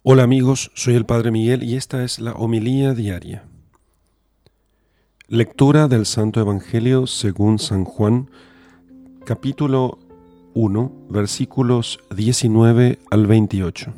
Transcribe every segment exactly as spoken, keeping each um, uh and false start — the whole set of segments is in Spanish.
Hola amigos, soy el Padre Miguel y esta es la homilía diaria. Lectura del Santo Evangelio según San Juan, capítulo uno, versículos diecinueve al veintiocho.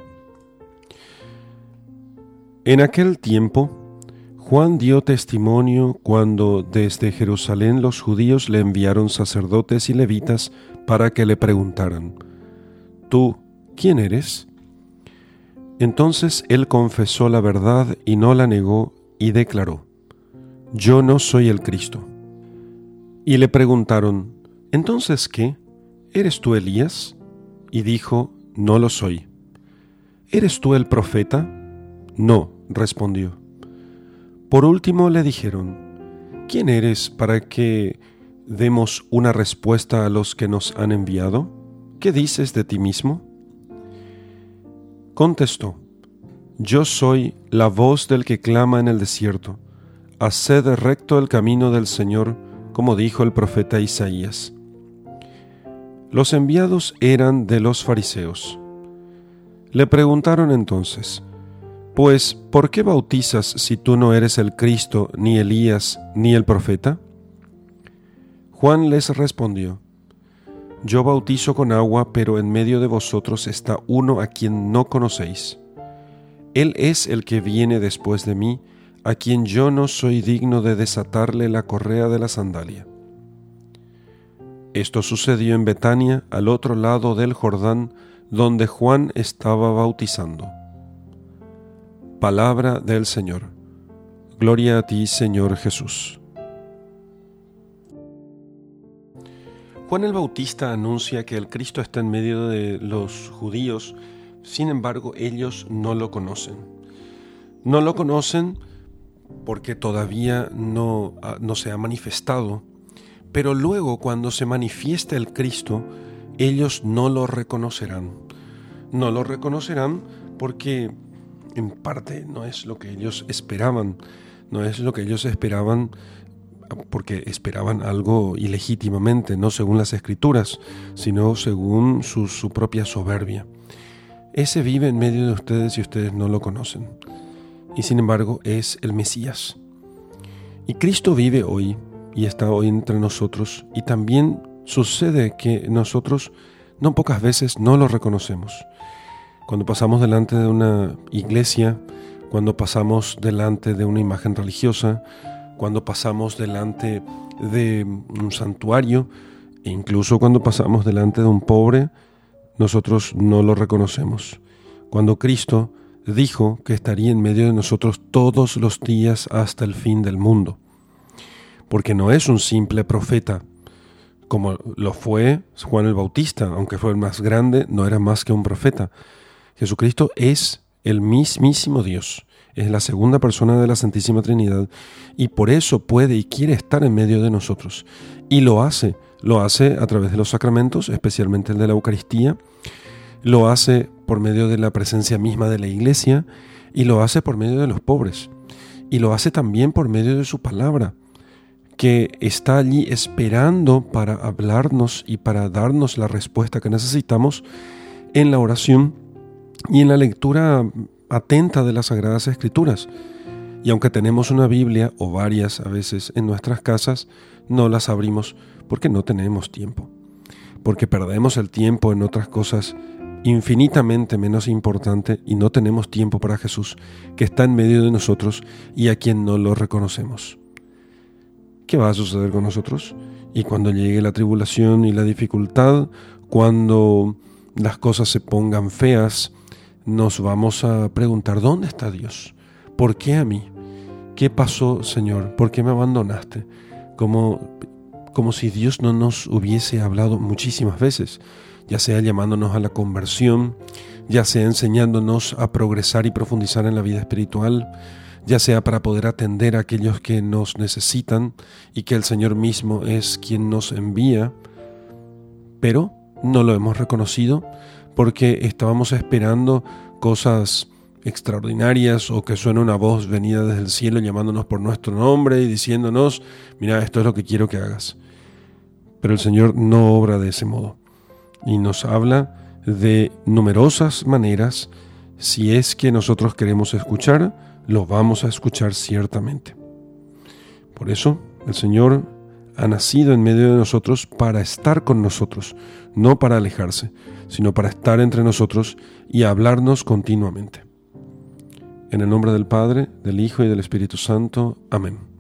En aquel tiempo, Juan dio testimonio cuando desde Jerusalén los judíos le enviaron sacerdotes y levitas para que le preguntaran: ¿Tú quién eres? Entonces él confesó la verdad y no la negó y declaró: Yo no soy el Cristo. Y le preguntaron: ¿Entonces qué? ¿Eres tú Elías? Y dijo: No lo soy. ¿Eres tú el profeta? No, respondió. Por último le dijeron: ¿Quién eres para que demos una respuesta a los que nos han enviado? ¿Qué dices de ti mismo? Contestó: Yo soy la voz del que clama en el desierto. Haced recto el camino del Señor, como dijo el profeta Isaías. Los enviados eran de los fariseos. Le preguntaron entonces: Pues, ¿por qué bautizas si tú no eres el Cristo, ni Elías, ni el profeta? Juan les respondió: Yo bautizo con agua, pero en medio de vosotros está uno a quien no conocéis. Él es el que viene después de mí, a quien yo no soy digno de desatarle la correa de la sandalia. Esto sucedió en Betania, al otro lado del Jordán, donde Juan estaba bautizando. Palabra del Señor. Gloria a ti, Señor Jesús. Juan el Bautista anuncia que el Cristo está en medio de los judíos, sin embargo ellos no lo conocen. No lo conocen porque todavía no, no se ha manifestado, pero luego cuando se manifieste el Cristo, ellos no lo reconocerán. No lo reconocerán porque en parte no es lo que ellos esperaban, no es lo que ellos esperaban porque esperaban algo ilegítimamente, no según las Escrituras, sino según su, su propia soberbia. Ese vive en medio de ustedes y ustedes no lo conocen. Y sin embargo es el Mesías. Y Cristo vive hoy y está hoy entre nosotros, y también sucede que nosotros no pocas veces no lo reconocemos. Cuando pasamos delante de una iglesia, cuando pasamos delante de una imagen religiosa, cuando pasamos delante de un santuario, e incluso cuando pasamos delante de un pobre, nosotros no lo reconocemos. Cuando Cristo dijo que estaría en medio de nosotros todos los días hasta el fin del mundo. Porque no es un simple profeta, como lo fue Juan el Bautista, aunque fue el más grande, no era más que un profeta. Jesucristo es el mismísimo Dios. Es la segunda persona de la Santísima Trinidad y por eso puede y quiere estar en medio de nosotros. Y lo hace, lo hace a través de los sacramentos, especialmente el de la Eucaristía, lo hace por medio de la presencia misma de la Iglesia y lo hace por medio de los pobres. Y lo hace también por medio de su palabra, que está allí esperando para hablarnos y para darnos la respuesta que necesitamos en la oración y en la lectura atenta de las Sagradas Escrituras. Y aunque tenemos una Biblia o varias a veces en nuestras casas, no las abrimos porque no tenemos tiempo, porque perdemos el tiempo en otras cosas infinitamente menos importantes y no tenemos tiempo para Jesús, que está en medio de nosotros y a quien no lo reconocemos. ¿Qué va a suceder con nosotros? Y cuando llegue la tribulación y la dificultad, cuando las cosas se pongan feas, nos vamos a preguntar: ¿dónde está Dios? ¿Por qué a mí? ¿Qué pasó, Señor? ¿Por qué me abandonaste? Como, como si Dios no nos hubiese hablado muchísimas veces, ya sea llamándonos a la conversión, ya sea enseñándonos a progresar y profundizar en la vida espiritual, ya sea para poder atender a aquellos que nos necesitan y que el Señor mismo es quien nos envía, pero no lo hemos reconocido porque estábamos esperando cosas extraordinarias o que suene una voz venida desde el cielo llamándonos por nuestro nombre y diciéndonos: mira, esto es lo que quiero que hagas. Pero el Señor no obra de ese modo y nos habla de numerosas maneras Si es que nosotros queremos escuchar, lo vamos a escuchar ciertamente. Por eso, el Señor ha nacido en medio de nosotros para estar con nosotros, no para alejarse, sino para estar entre nosotros y hablarnos continuamente. En el nombre del Padre, del Hijo y del Espíritu Santo. Amén.